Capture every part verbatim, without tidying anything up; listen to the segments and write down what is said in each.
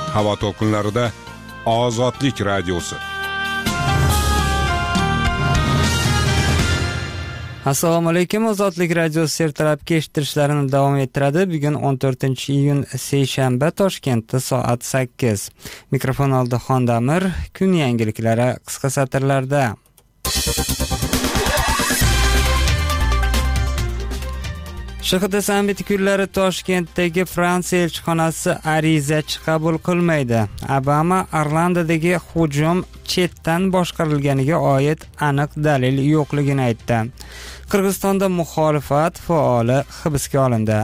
Havo to'lqinlarida Ozodlik radiosi. Assalomu alaykum. Ozodlik radiosi ertalabki eshittirishlarini davom ettiradi. Bugun o'n to'rtinchi iyun seshanba, Toshkentda soat sakkiz. Mikrofon oldi Xondamir. Kun yangiliklari qisqa satrlarda. Sh X D sammiti kunlari Toshkentdagi Fransiya elchixonasi arizachi qabul qilmaydi. Obama Orlandodagi hujum chetdan boshqarilganiga oid aniq dalil yo'qligini aytdi. Qirg'izistonda muxolifat faoli hibsga olindi.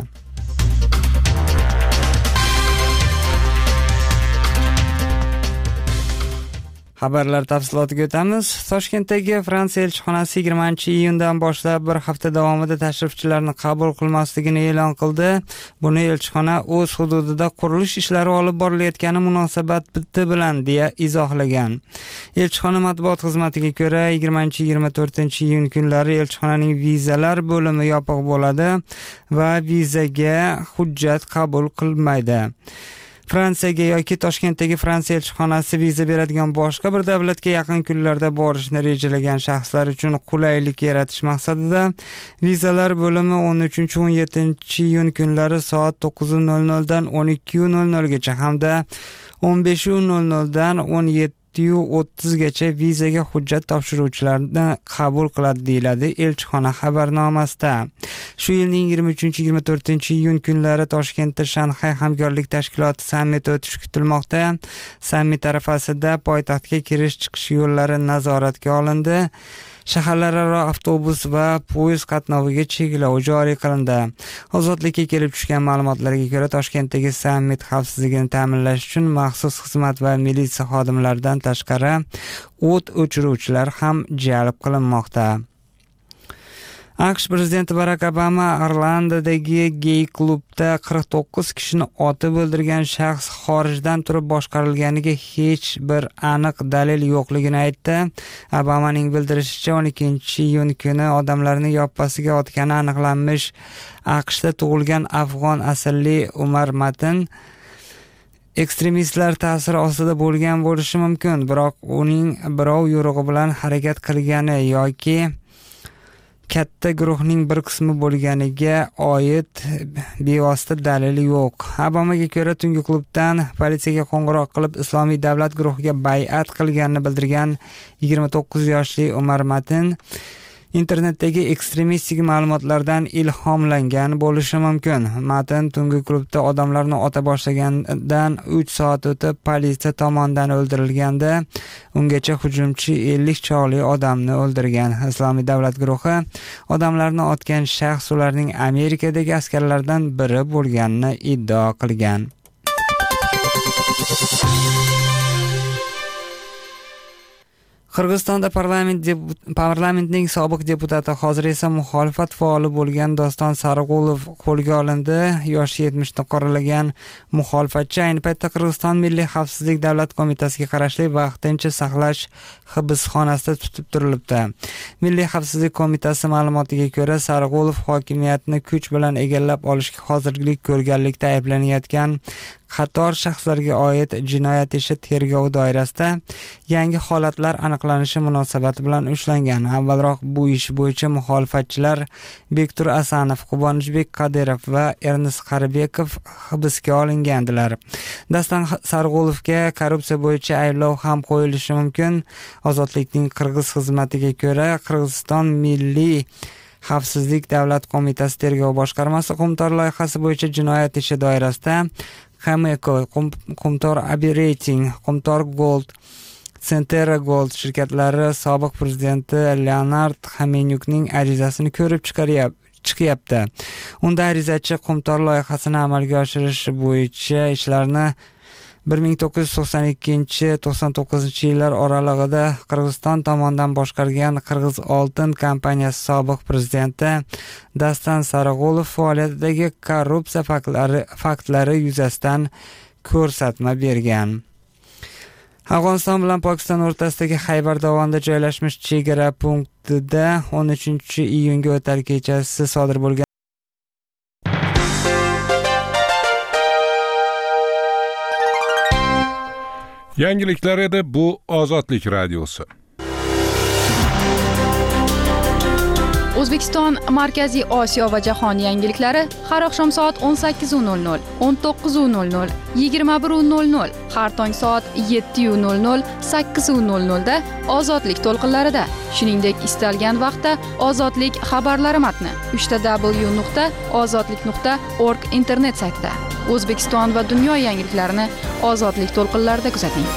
Xabarlar tafsilotiga o'tamiz. Toshkentdagi Fransiya elchixonasi yigirmanchi iyundan boshlab bir hafta davomida tashrifchilarni qabul qilmasligini e'lon qildi. Buni elchixona o'z hududida qurilish ishlari olib borilayotgani munosabati bilan deya izohlagan. Elchixona matbuot xizmatiga ko'ra, yigirmanchi yigirma to'rtinchi iyun kunlari elchixonaning vizalar bo'limi yopiq bo'ladi va vizaga hujjat qabul qilmaydi. Fransiyaga yoki Toshkentdagi Fransiya elchixonasi viza beradigan boshqa bir davlatga yaqin kunlarda borishni rejalagan shaxslar uchun qulaylik yaratish maqsadida vizalar bo'limi o'n uchinchi o'n yettinchi iyun kunlari soat to'qqiz nol nol dan o'n ikki nol nol gacha hamda o'n besh nol nol dan o'n yetti o'ttiz gacha vizaga hujjat topshiruvchilarni qabul qiladi deyiladi elchixona xabarnomasida. Shu yilning yigirma uchinchi yigirma to'rtinchi iyun kunlari Toshkentda Shanxay hamkorlik tashkiloti sammiti o'tishi kutilmoqda. Sammit arafasida poytaxtga kirish-chiqish yo'llari nazoratga olindi. Shaharlararo avtobus va poyezd qatnoviga cheklov joriy qilindi. Ozodlikka kelib tushgan ma'lumotlarga ko'ra, Toshkentdagi sammit xavfsizligini ta'minlash uchun maxsus xizmat va militsiya xodimlaridan tashqari o't o'chiruvchilar ham jalb qilinmoqda. AQSh prezidenti Barack Obama Orlandodagi gey klubda qirq to'qqiz kishini otib o'ldirgan shaxs xorijdan turib boshqarilganiga hech bir aniq dalil yo'qligini aytdi. Obamaning bildirishicha, o'n ikkinchi iyun kuni odamlarni yoppasiga otgani aniqlanmish AQShda tug'ilgan afg'on asalli Umar Matin ekstremistlar ta'siri ostida bo'lgan bo'lishi mumkin, biroq uning birov yo'rig'i bilan harakat qilgani yoki katta guruhning bir qismi bo'lganiga oid bevosita dalil yo'q. Obamaga ko'ra, tungi klubdan politsiyaga qo'ng'iroq qilib Islomiy davlat guruhiga bay'at qilganini bildirgan yigirma to'qqiz yoshli Umar Matin internetdagi ekstremistik ma'lumotlardan ilhomlangan bo'lishi mumkin. Matin tungi klubda odamlarni ota boshlagandan uch soat o'tib politsiya tomonidan o'ldirilganda, ungacha hujumchi ellik chog'li odamni o'ldirgan. Islomiy davlat guruhi odamlarni otgan shaxs ularning Amerikadagi askarlardan biri bo'lganini iddao qilgan. Qirg'izistonda parlament parlamentning sobiq deputati, hozir esa muxolifat faoli bo'lgan Doston Sarig'ulov qo'lga olindi. Yoshi yetmishni qoralagan muxolifatchi ayni paytda Qirg'iziston Milliy xavfsizlik davlat qo'mitasiga qarashli vaqtincha saqlash hibsxonasida tutib turilibdi. Milliy xavfsizlik qo'mitasi ma'lumotiga ko'ra, Sarig'ulov hokimiyatni kuch bilan egallab olishga hozirlik ko'rganlikda ayblanayotgan qator shaxslarga oid jinoyat ishi tergovi doirasida yangi holatlar aniqlanishi munosabati bilan ushlangan. Avvalroq bu ish bo'yicha muxolifatchilar Bektur Asanov, Qubonishbek Qadirov va Ernest Qarbekov hibsga olingandilar. Dastan Sarg'ulovga korrupsiya bo'yicha ayblov ham qo'yilishi mumkin. Ozodlikning Qirg'iz xizmatiga ko'ra, Qirg'iziston Milliy xavfsizlik davlat qo'mitasi tergov boshqarmasi Qumtor loyihasi bo'yicha jinoyat ishi doirasida Hameko, Qumtor Operating, Qumtor Gold, Centera Gold shirkatlari sobiq prezidenti Leonard Xamenyukning arizasini ko'rib chiqyapti. Unda arizachi Qumtor loyihasini amalga oshirish bo'yicha ishlarni bir ming to'qqiz yuz to'qson ikkinchi to'qson to'qqizinchi yillar oralig'ida Qirg'iziston tomonidan boshqargan Qirg'iz oltin kompaniyasi sobiq prezidenti Dastan Sarig'ulov faoliyatidagi korrupsiya faktlari, faktlari yuzasidan ko'rsatma bergan. Afg'oniston bilan Pokiston o'rtasidagi Xaybar dovonida joylashmish chegara punktida o'n uchinchi iyunga o'tar kechasi sodir bo'lgan Yangiliklar edi, bu Ozodlik radiosi. O'zbekiston, Markaziy Osiyo va jahon yangiliklari har oqshom soat o'n sakkiz nol nol, o'n to'qqiz nol nol, yigirma bir nol nol, har tong soat yetti nol nol, sakkiz nol nol da Ozodlik to'lqinlarida. Shuningdek, istalgan vaqtda Ozodlik xabarlari matni uch w nuqta ozodlik nuqta org internet saytida. O'zbekiston va dunyo yangiliklarini Ozodlik to'lqinlarida kuzating.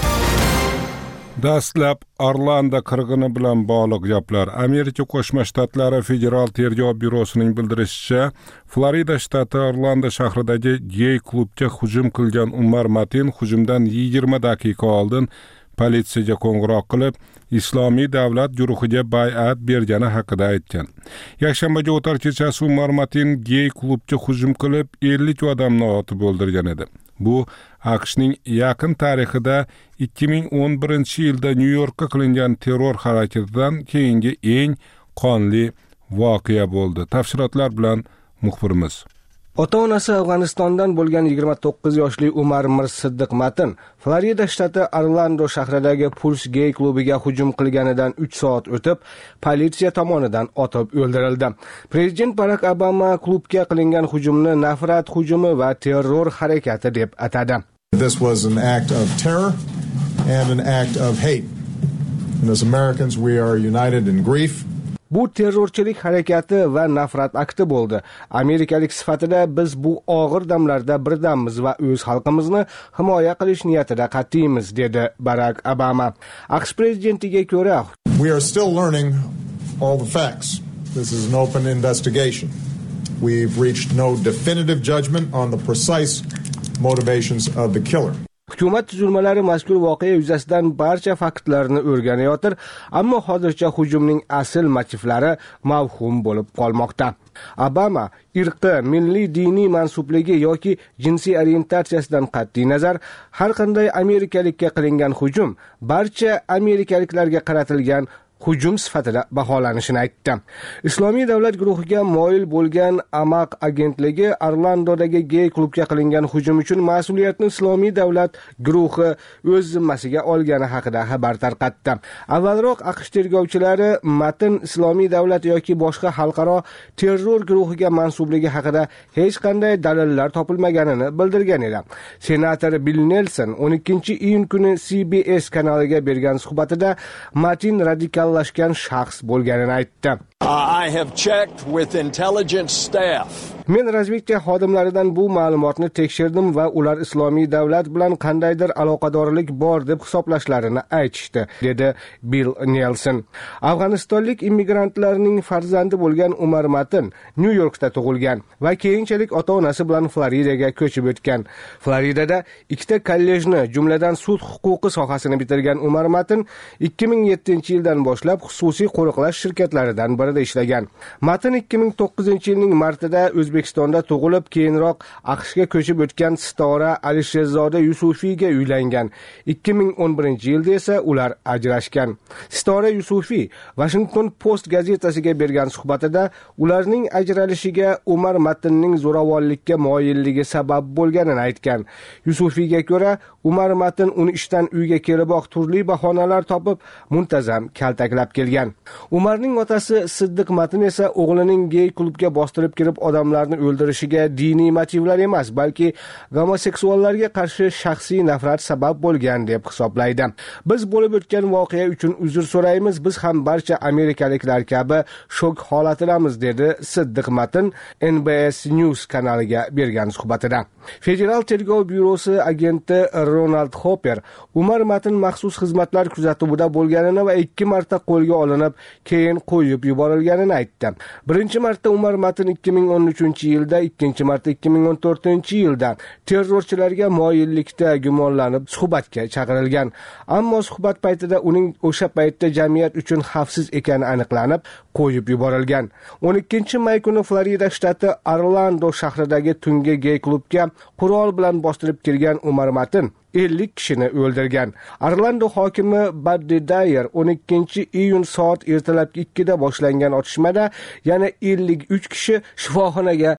Dastlab Orlando qirg'ini bilan bog'liq gaplar. Amerika Qo'shma Shtatlari Federal tergov byurosining bildirishicha, Florida shtati Orlando shahridagi gey klubga hujum qilgan Umar Matin hujumdan yigirma daqiqa oldin politsiyaga qo'ng'iroq qilib, Islomiy davlat guruhiga bay'at bergani haqida aytgan. Yakshanbaga o'tar kechasi Umar Matin gey klubga hujum qilib, ellik odamni otib o'ldirgan edi. Bu AQShning yaqin tarixida ikki ming o'n birinchi yilda Nyu-Yorkka qilingan terror harakatidan keyingi eng qonli voqea bo'ldi. Tafsilotlar bilan muxbirimiz. Ota-onasi Afg'onistondan bo'lgan yigirma to'qqiz yoshli Umar Mirsiddiq Matin Florida shtati Orlando shahridagi Pulse gey klubiga hujum qilganidan uch soat o'tib, politsiya tomonidan otib o'ldirildi. Prezident Barack Obama klubga qilingan hujumni nafrat hujumi va terror harakati deb atadi. This was an act of terror and an act of hate. And as Americans, we are united in grief. Bu terrorchilik harakati va nafrat akti bo'ldi. Amerikalik sifatida biz bu og'ir damlarda birdammiz va o'z xalqimizni himoya qilish niyatida qat'iymiz, dedi Barack Obama. AQSh prezidentiga ko'ra, We are still learning all the facts. This is an open investigation. We've reached no definitive judgment on the precise motivations of the killer. Hukumat tuzilmalari mazkur voqea yuzasidan barcha faktlarni o'rganayotir, ammo hozircha hujumning asl motivlari mavhum bo'lib qolmoqda. Obama irqi, milliy diniy mansubligi yoki jinsiy orientatsiyasidan qat'iy nazar har qanday amerikalikka qilingan hujum barcha amerikaliklarga qaratilgan hujum sifatida baholanishini aytdi. Islomiy davlat guruhiga moyil bo'lgan Amaq agentligi Orlandodagi gey klubga qilingan hujum uchun mas'uliyatni Islomiy davlat guruhi o'z zimmasiga olgani haqida xabar tarqatdi. Avvalroq AQSh tergovchilari Matin Islomiy davlat yoki boshqa xalqaro terror guruhiga mansubligi haqida hech qanday dalillar topilmaganini bildirgan edi. Senator Bill Nelson o'n ikkinchi iyun kuni C B S kanaliga bergan suhbatida Matin radikal lashgan shaxs bo'lganini aytdi. I have checked with intelligence staff. Men razvedka xodimlaridan bu ma'lumotni tekshirdim va ular Islomiy davlat bilan qandaydir aloqadorlik bor deb hisoblashlarini aytishdi, dedi Bill Nelson. Afg'onistonlik immigrantlarning farzandi bo'lgan Umar Matin Nyu-Yorkda tug'ilgan va keyinchalik ota-onasi bilan Floridaga ko'chib o'tgan. Floridada ikkita kollejni, jumladan sud huquqi sohasini bitirgan Umar Matin ikki ming yettinchi yildan boshlab xususiy qo'riqlash shirkatlaridan birida ishlagan. Matin ikki ming to'qqizinchi yilning martida O'zbekistonda tug'ilib, keyinroq AQShga ko'chib o'tgan Sitora Alisherzoda Yusufiyga uylangan. ikki ming o'n birinchi yilda esa ular ajrashgan. Sitora Yusufiy Washington Post gazetasiga bergan suhbatida ularning ajralishiga Umar Matinning zo'ravonlikka moyilligi sabab bo'lganini aytgan. Yusufiyga ko'ra, Umar Matin uni ishdan uyga keliboq turli bahonalar topib, muntazam kaltaklab kelgan. Umarning otasi Siddiq Matin esa o'g'lining gey klubga bostirib kirib odamlarni o'ldirishiga diniy motivlar emas, balki gomoseksuallarga qarshi shaxsiy nafrat sabab bo'lgan deb hisoblaydi. Biz bo'lib o'tgan voqea uchun uzr so'raymiz, biz ham barcha amerikaliklar kabi shok holatidamiz, dedi Siddiq Matin N B S News kanaliga bergan suhbatida. Federal tergov byurosi agenti Ronald Hopper Umar Matin maxsus xizmatlar kuzatuvida bo'lganini va ikki marta qo'lga olinib, keyin qo'yib yuborilganini aytdi. Birinchi marta Umar Matin ikki ming o'n uchinchi yilda, ikkinchi marta ikki ming o'n to'rtinchi yilda terrorchilarga moyillikda gumonlanib suhbatga chaqirilgan. Ammo suhbat paytida uning o'sha paytda jamiyat uchun xavfsiz ekani aniqlanib, qo'yib yuborilgan. o'n ikkinchi may kuni Florida shtati Orlando shahridagi tungi gey klubga qurol bilan bostirib kirgan Umar Matin ellik kishini o'ldirgan. Orlando hokimi Buddy Dyer o'n ikkinchi iyun soat ertalabki ikkida boshlangan otishmada yana ellik uch kishi shifoxonaga